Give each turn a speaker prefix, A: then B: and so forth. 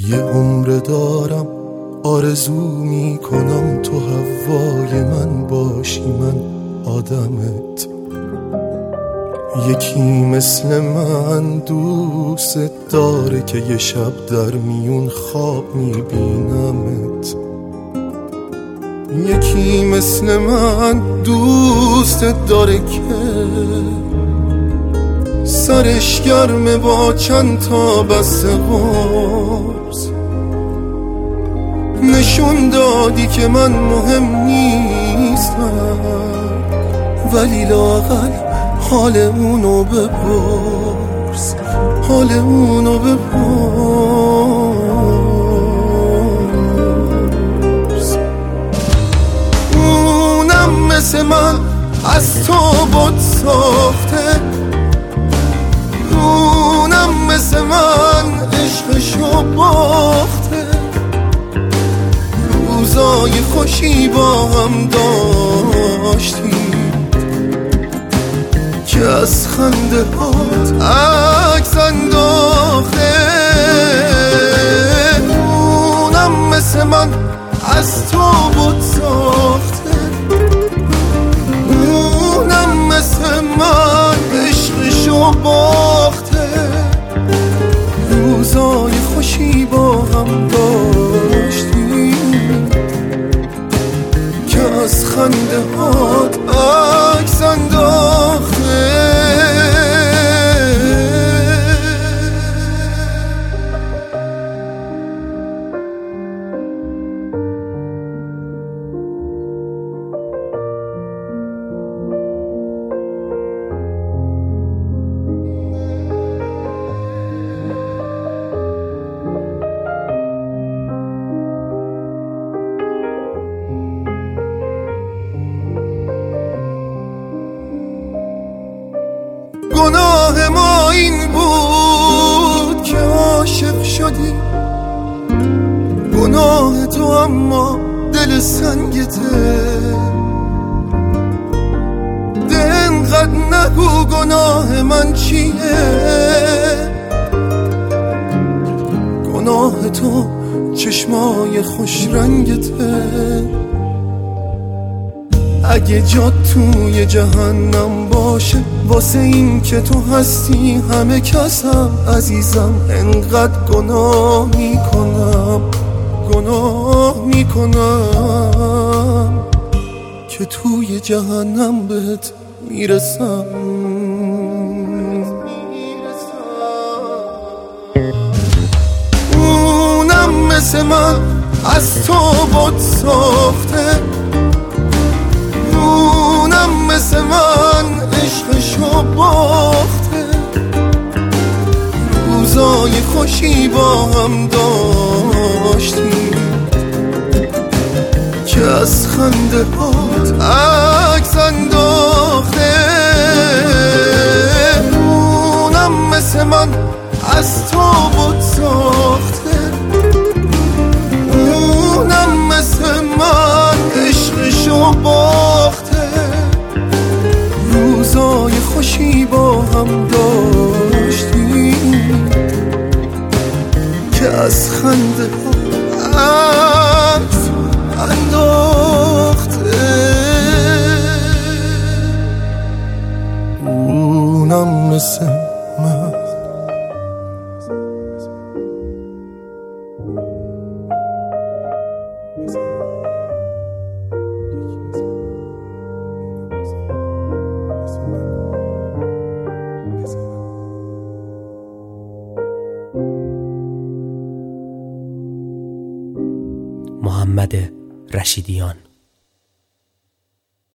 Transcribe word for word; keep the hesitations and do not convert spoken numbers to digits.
A: یه عمر دارم آرزو میکنم تو هوای من باشی، من آدمت. یکی مثل من دوست داره که یه شب در میون خواب میبینمت. یکی مثل من دوست داره که سرش گرمه با چند تا بسته قرص. نشون دادی که من مهم نیستم، ولی لااقل حال اونو بپرس، حال اونو بپرس. اونم مثل من از تو بود ساخته، اونم مثل من عشقشو باخته. روزای خوشی با هم داشتیم که از خنده هات عکس انداخته. اونم مثل من از تو بود ساخته، اونم مثل من عشقشو باخته. روزای خوشی با هم داشتیم که از خنده هات عکس انداخته. گناه ما این بود که عاشق شدی، گناه تو اما دل سنگته. ده انقدر نگو گناه من چیه، گناه تو چشمای خوش رنگته. اگه جا توی جهنم باشه واسه این که تو هستی همه کسم عزیزم، انقدر گناه میکنم، گناه میکنم که توی جهنم بهت میرسم. اونم مثل من از تو بود ساخته، اونم مثل من عشقشو باخته. روزای خوشی با هم داشتیم که از خنده هات عکس انداخته. اونم مثل من از تو بود ساخته، اونم مثل من عشقشو باخته. روزای خوشی با هم داشتیم که از خنده عکس انداخته. اونم مثل من
B: محمد رشیدیان.